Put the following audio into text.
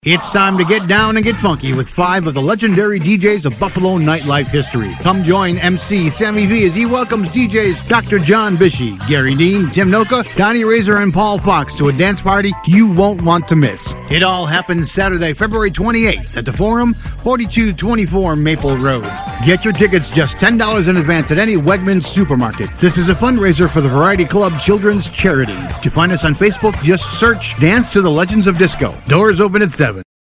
It's time to get down and get funky with 5 of the legendary DJs of Buffalo nightlife history. Come join MC Sammy V as he welcomes DJs Dr. John Bishie, Gary Dean, Tim Noka, Donnie Razor, and Paul Fox to a dance party you won't want to miss. It all happens Saturday, February 28th at the Forum, 4224 Maple Road. Get your tickets just $10 in advance at any Wegmans supermarket. This is a fundraiser for the Variety Club Children's Charity. To find us on Facebook, just search Dance to the Legends of Disco. Doors open at 7.